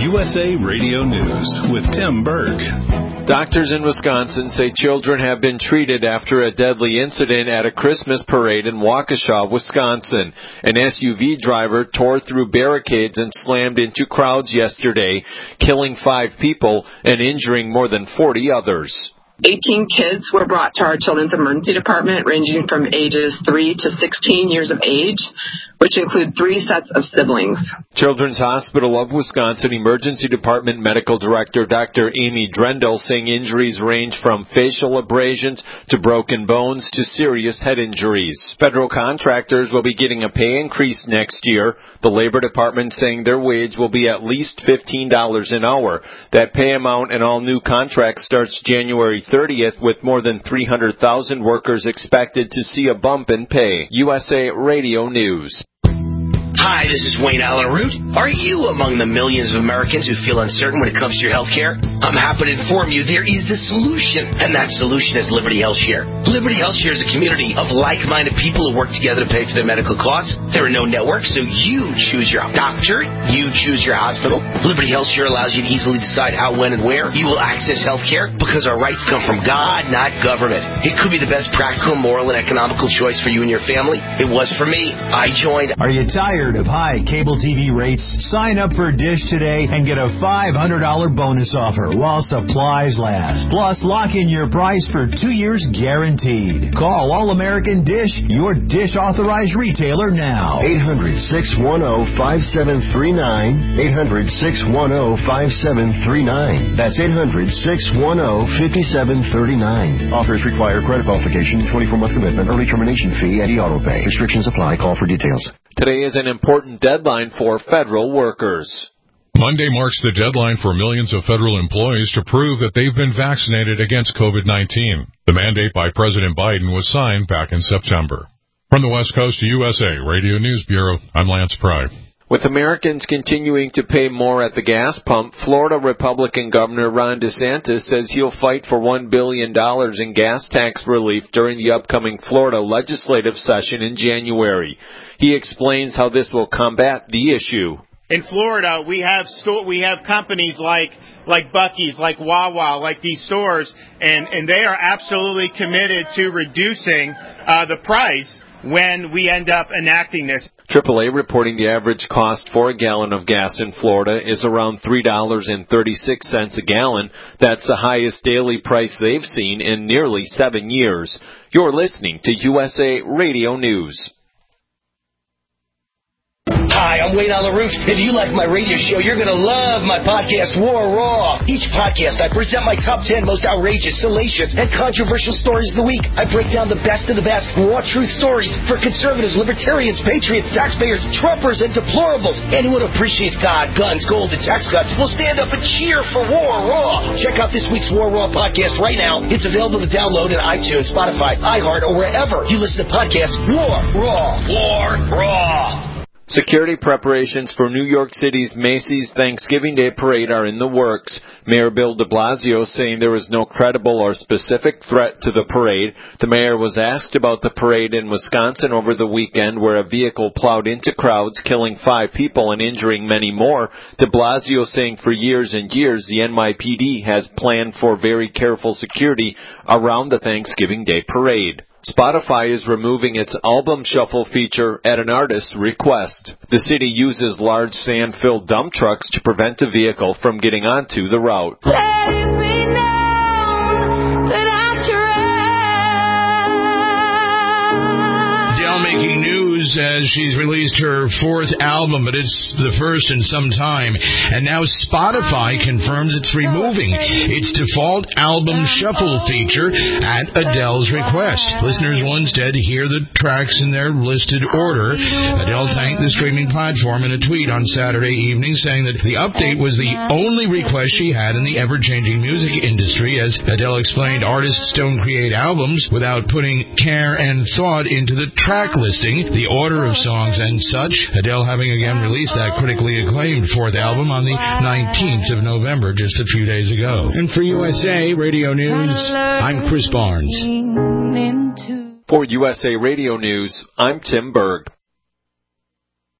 USA Radio News with Tim Berg. Doctors in Wisconsin say children have been treated after a deadly incident at a Christmas parade in Waukesha, Wisconsin. An SUV driver tore through barricades and slammed into crowds yesterday, killing 5 people and injuring more than 40 others. 18 kids were brought to our Children's Emergency Department ranging from ages 3 to 16 years of age, which include 3 sets of siblings. Children's Hospital of Wisconsin Emergency Department Medical Director Dr. Amy Drendel saying injuries range from facial abrasions to broken bones to serious head injuries. Federal contractors will be getting a pay increase next year. The Labor Department saying their wage will be at least $15 an hour. That pay amount in all new contracts starts January 30th, with more than 300,000 workers expected to see a bump in pay. USA Radio News. Hi, this is Wayne Allen Root. Are you among the millions of Americans who feel uncertain when it comes to your health care? I'm happy to inform you there is the solution, and that solution is Liberty HealthShare. Liberty HealthShare is a community of like-minded people who work together to pay for their medical costs. There are no networks, so you choose your doctor, you choose your hospital. Liberty HealthShare allows you to easily decide how, when, and where you will access health care because our rights come from God, not government. It could be the best practical, moral, and economical choice for you and your family. It was for me. I joined. Are you tired of high cable TV rates? Sign up for Dish today and get a $500 bonus offer while supplies last. Plus, lock in your price for 2 years guaranteed. Call All American Dish, your Dish authorized retailer now. 800-610-5739. 800-610-5739. That's 800-610-5739. Offers require credit qualification, 24-month commitment, early termination fee, and auto pay. Restrictions apply. Call for details. Today is an important deadline for federal workers. Monday marks the deadline for millions of federal employees to prove that they've been vaccinated against COVID-19. The mandate by President Biden was signed back in September. From the West Coast to USA Radio News Bureau, I'm Lance Pry. With Americans continuing to pay more at the gas pump, Florida Republican Governor Ron DeSantis says he'll fight for $1 billion in gas tax relief during the upcoming Florida legislative session in January. He explains how this will combat the issue. In Florida, we have companies like Buc-ee's, like Wawa, like these stores, and they are absolutely committed to reducing the price when we end up enacting this. AAA reporting the average cost for a gallon of gas in Florida is around $3.36 a gallon. That's the highest daily price they've seen in nearly 7 years. You're listening to USA Radio News. Hi, I'm Wayne Allen Root. If you like my radio show, you're going to love my podcast, War Raw. Each podcast, I present my top 10 most outrageous, salacious, and controversial stories of the week. I break down the best of the best raw truth stories for conservatives, libertarians, patriots, taxpayers, Trumpers, and deplorables. Anyone who appreciates God, guns, gold, and tax cuts will stand up and cheer for War Raw. Check out this week's War Raw podcast right now. It's available to download in iTunes, Spotify, iHeart, or wherever you listen to podcasts. War Raw. War Raw. Security preparations for New York City's Macy's Thanksgiving Day Parade are in the works. Mayor Bill de Blasio saying there is no credible or specific threat to the parade. The mayor was asked about the parade in Wisconsin over the weekend where a vehicle plowed into crowds, killing 5 people and injuring many more. De Blasio saying for years and years the NYPD has planned for very careful security around the Thanksgiving Day Parade. Spotify is removing its album shuffle feature at an artist's request. The city uses large sand-filled dump trucks to prevent a vehicle from getting onto the route. Let it be known that I tried. Adele making news as she's released her 4th album, but it's the first in some time. And now Spotify confirms it's removing its default album shuffle feature at Adele's request. Listeners will instead hear the tracks in their listed order. Adele thanked the streaming platform in a tweet on Saturday evening, saying that the update was the only request she had in the ever-changing music industry. As Adele explained, artists don't create albums without putting care and thought into the track listing, the order of songs and such. Adele having again released that critically acclaimed 4th album on the 19th of November, just a few days ago. And for USA Radio News, I'm Chris Barnes. For USA Radio News, I'm Tim Berg.